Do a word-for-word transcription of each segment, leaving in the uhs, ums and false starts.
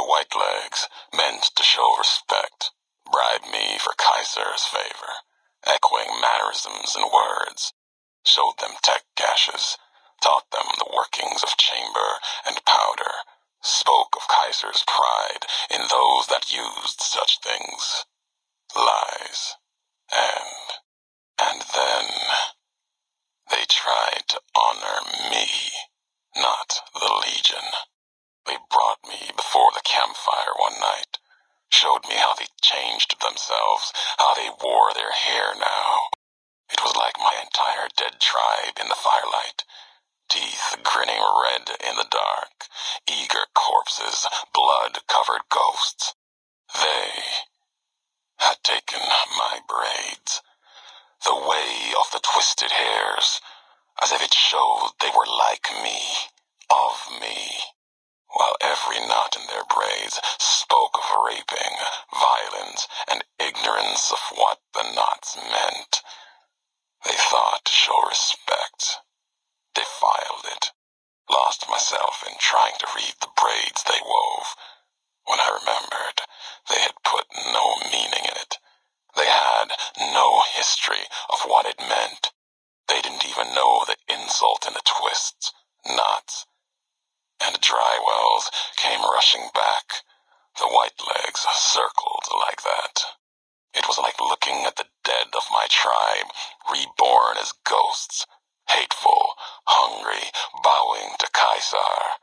The Whitelegs meant to show respect, bribe me for Kaiser's favor, echoing mannerisms and words, showed them tech caches, taught them the workings of chamber and powder, spoke of Kaiser's pride in those that used such things. Lies. And, and then, they tried to honor me, not the Legion. They brought me before the campfire one night, showed me how they changed themselves, how they wore their hair now. It was like my entire dead tribe in the firelight, teeth grinning red in the dark, eager corpses, blood-covered ghosts. They had taken my braids, the way of the twisted hairs, as if it showed they were like me, of me, while every knot in their braids spoke of raping, violence, and ignorance of what the knots meant. They thought to show respect, defiled it, lost myself in trying to read the braids they wove, when I remembered they had put no meaning in it. They had no history of what it meant. They didn't even know the insult in the twists, knots, and dry wells came rushing back. The Whitelegs circled like that. It was like looking at the dead of my tribe, reborn as ghosts, hateful, hungry, bowing to Kaiser.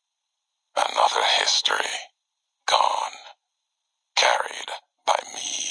Another history, gone, carried by me.